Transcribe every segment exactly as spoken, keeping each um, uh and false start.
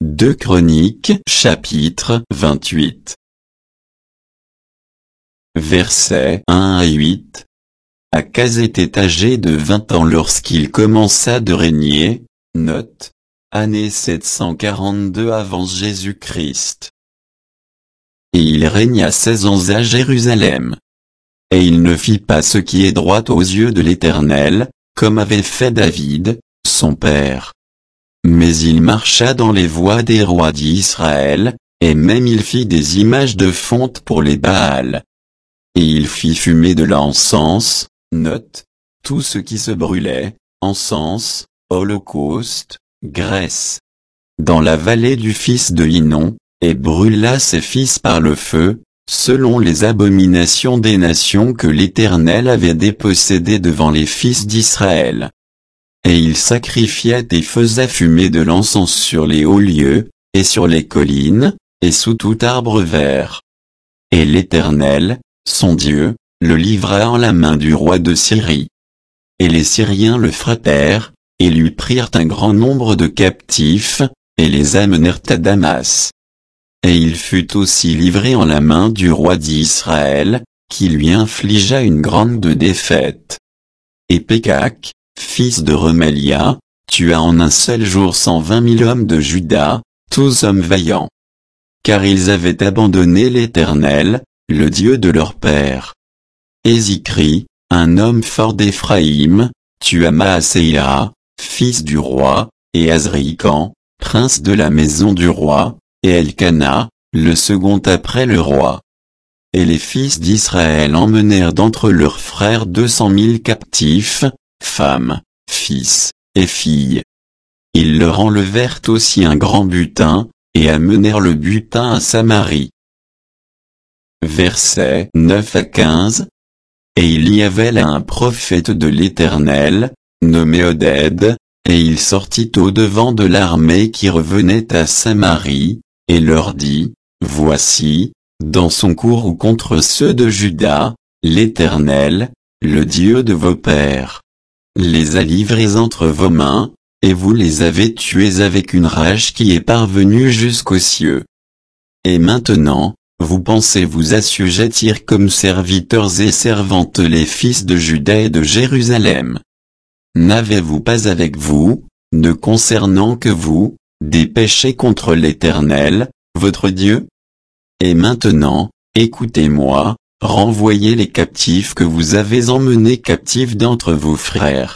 deux Chroniques chapitre vingt-huit. Versets un à huit. Akaz était âgé de vingt ans lorsqu'il commença de régner, note, année sept cent quarante-deux avant Jésus-Christ. Et il régna seize ans à Jérusalem. Et il ne fit pas ce qui est droit aux yeux de l'Éternel, comme avait fait David, son père. Mais il marcha dans les voies des rois d'Israël, et même il fit des images de fonte pour les Baals. Et il fit fumer de l'encens, note, tout ce qui se brûlait, encens, holocauste, graisse, dans la vallée du fils de Hinnom, et brûla ses fils par le feu, selon les abominations des nations que l'Éternel avait dépossédées devant les fils d'Israël. Et il sacrifiait et faisait fumer de l'encens sur les hauts lieux, et sur les collines, et sous tout arbre vert. Et l'Éternel, son Dieu, le livra en la main du roi de Syrie. Et les Syriens le frappèrent, et lui prirent un grand nombre de captifs, et les amenèrent à Damas. Et il fut aussi livré en la main du roi d'Israël, qui lui infligea une grande défaite. Et Pékak, fils de Remalia, tua en un seul jour cent vingt mille hommes de Juda, tous hommes vaillants. Car ils avaient abandonné l'Éternel, le Dieu de leur père. Et Zikri, un homme fort d'Éphraïm, tua Maaséia, fils du roi, et Azrikam, prince de la maison du roi, et Elkana, le second après le roi. Et les fils d'Israël emmenèrent d'entre leurs frères deux cent mille captifs, femmes, fils, et filles. Ils leur enlevèrent aussi un grand butin, et amenèrent le butin à Samarie. Versets neuf à quinze. Et il y avait là un prophète de l'Éternel, nommé Oded, et il sortit au-devant de l'armée qui revenait à Samarie, et leur dit, voici, dans son courroux contre ceux de Juda, l'Éternel, le Dieu de vos pères, les a livrés entre vos mains, et vous les avez tués avec une rage qui est parvenue jusqu'aux cieux. Et maintenant, vous pensez vous assujettir comme serviteurs et servantes les fils de Juda et de Jérusalem. N'avez-vous pas avec vous, ne concernant que vous, des péchés contre l'Éternel, votre Dieu? Et maintenant, écoutez-moi, renvoyez les captifs que vous avez emmenés captifs d'entre vos frères.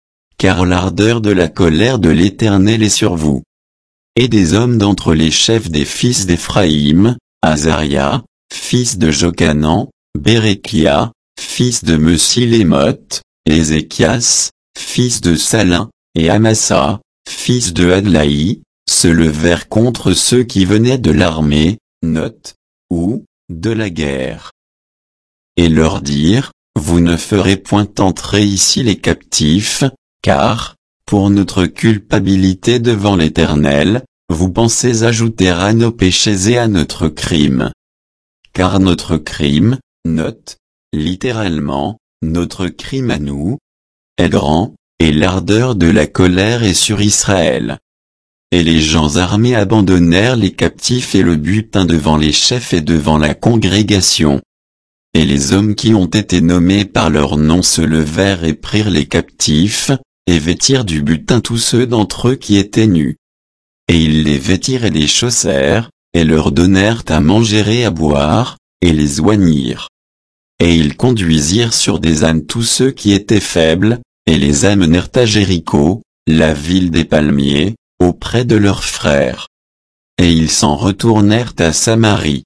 Car l'ardeur de la colère de l'Éternel est sur vous. Et des hommes d'entre les chefs des fils d'Éphraïm, Azaria, fils de Jochanan, Bérékia, fils de Mesilémoth, Ézéchias, fils de Salin, et Amasa, fils de Adlaï, se levèrent contre ceux qui venaient de l'armée, note, ou, de la guerre. Et leur dirent, vous ne ferez point entrer ici les captifs, car, pour notre culpabilité devant l'Éternel, vous pensez ajouter à nos péchés et à notre crime. Car notre crime, note, littéralement, notre crime à nous, est grand, et l'ardeur de la colère est sur Israël. Et les gens armés abandonnèrent les captifs et le butin devant les chefs et devant la congrégation. Et les hommes qui ont été nommés par leur nom se levèrent et prirent les captifs, et vêtirent du butin tous ceux d'entre eux qui étaient nus. Et ils les vêtirent et les chaussèrent, et leur donnèrent à manger et à boire, et les oignirent. Et ils conduisirent sur des ânes tous ceux qui étaient faibles, et les amenèrent à Jéricho, la ville des palmiers, auprès de leurs frères. Et ils s'en retournèrent à Samarie.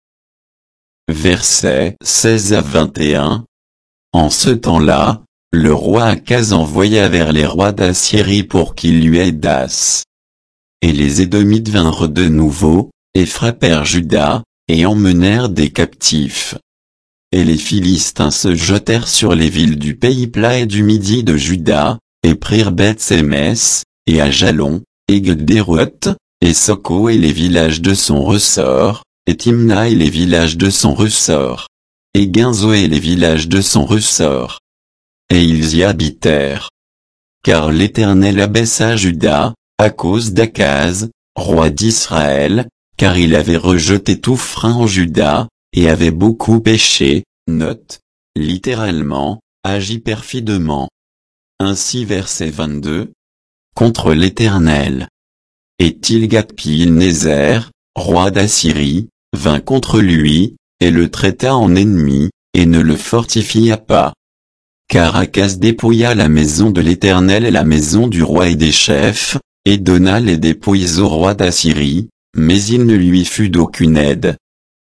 Versets seize à vingt et un. En ce temps-là, le roi Akaz envoya vers les rois d'Assyrie pour qu'ils lui aidassent. Et les Édomites vinrent de nouveau, et frappèrent Juda, et emmenèrent des captifs. Et les Philistins se jetèrent sur les villes du pays plat et du midi de Juda, et prirent Beth-Sémès, et Ajalon, et Gederoth, et Soko et les villages de son ressort, et Timna et les villages de son ressort, et Ginzo et les villages de son ressort. Et ils y habitèrent. Car l'Éternel abaissa Juda, à cause d'Akaz, roi d'Israël, car il avait rejeté tout frein en Juda, et avait beaucoup péché, note, littéralement, agi perfidement. Ainsi verset vingt-deux. Contre l'Éternel. Et Tilgath-Pilnézer, roi d'Assyrie, vint contre lui, et le traita en ennemi, et ne le fortifia pas. Car Akaz dépouilla la maison de l'Éternel et la maison du roi et des chefs, et donna les dépouilles au roi d'Assyrie, mais il ne lui fut d'aucune aide.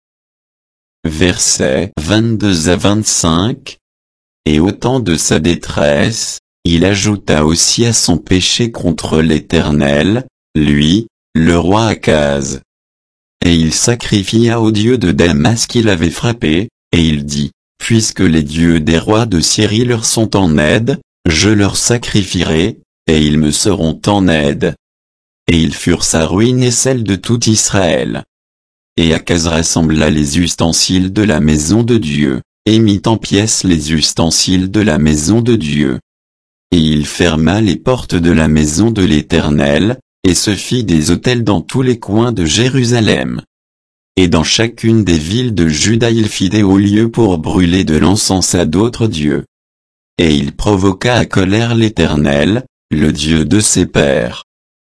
Versets vingt-deux à vingt-cinq. Et au temps de sa détresse, il ajouta aussi à son péché contre l'Éternel, lui, le roi Akaz. Et il sacrifia aux dieux de Damas qu'il avait frappé, et il dit, puisque les dieux des rois de Syrie leur sont en aide, je leur sacrifierai, et ils me seront en aide. Et ils furent sa ruine et celle de tout Israël. Et Akaz rassembla les ustensiles de la maison de Dieu, et mit en pièces les ustensiles de la maison de Dieu. Et il ferma les portes de la maison de l'Éternel, et se fit des autels dans tous les coins de Jérusalem. Et dans chacune des villes de Juda il fit des hauts lieux pour brûler de l'encens à d'autres dieux. Et il provoqua à colère l'Éternel, le Dieu de ses pères.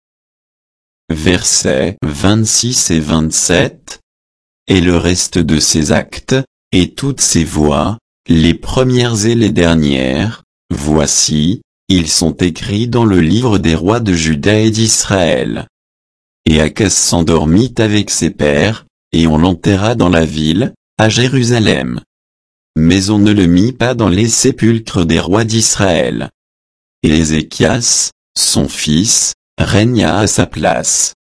Versets vingt-six et vingt-sept. Et le reste de ses actes, et toutes ses voies, les premières et les dernières, voici, ils sont écrits dans le livre des rois de Juda et d'Israël. Et Akaz s'endormit avec ses pères, et on l'enterra dans la ville, à Jérusalem. Mais on ne le mit pas dans les sépulcres des rois d'Israël. Et Ézéchias, son fils, régna à sa place.